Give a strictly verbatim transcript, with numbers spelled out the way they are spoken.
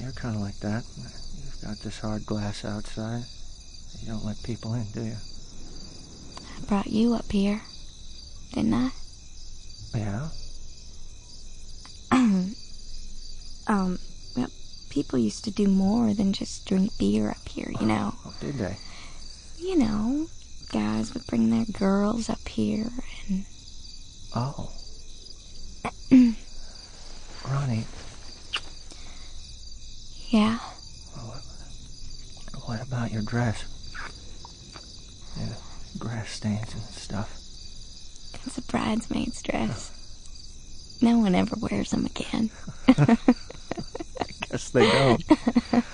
you're kind of like that. You've got this hard glass outside. You don't let people in, do you? I brought you up here, didn't I? Yeah? um, well, people used to do more than just drink beer up here, you know. Oh, did they? You know, guys would bring their girls up here and... Oh. Ronnie. Yeah? What, what about your dress? Yeah, grass stains and stuff. It's a bridesmaid's dress. No one ever wears them again. I guess they don't.